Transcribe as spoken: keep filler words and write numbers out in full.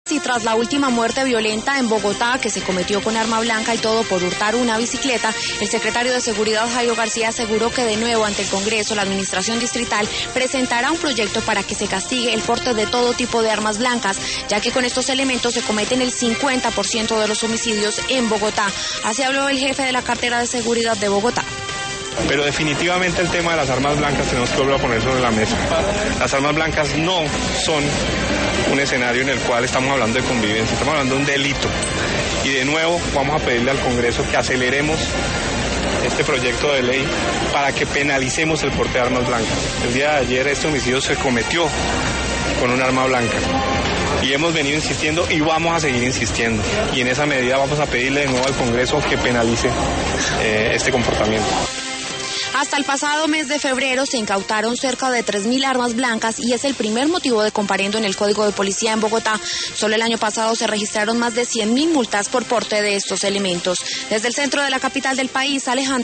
Y tras la última muerte violenta en Bogotá, que se cometió con arma blanca y todo por hurtar una bicicleta, el secretario de Seguridad, Jairo García, aseguró que de nuevo ante el Congreso la Administración Distrital presentará un proyecto para que se castigue el porte de todo tipo de armas blancas, ya que con estos elementos se cometen el cincuenta por ciento de los homicidios en Bogotá. Así habló el jefe de la cartera de seguridad de Bogotá. Pero definitivamente el tema de las armas blancas tenemos que volver a poner sobre la mesa. Las armas blancas no son un escenario en el cual estamos hablando de convivencia, estamos hablando de un delito. Y de nuevo vamos a pedirle al Congreso que aceleremos este proyecto de ley para que penalicemos el porte de armas blancas. El día de ayer este homicidio se cometió con un arma blanca. Y hemos venido insistiendo y vamos a seguir insistiendo. Y en esa medida vamos a pedirle de nuevo al Congreso que penalice eh, este comportamiento. Hasta el pasado mes de febrero se incautaron cerca de tres mil armas blancas y es el primer motivo de comparendo en el Código de Policía en Bogotá. Solo el año pasado se registraron más de cien mil multas por porte de estos elementos. Desde el centro de la capital del país, Alejandra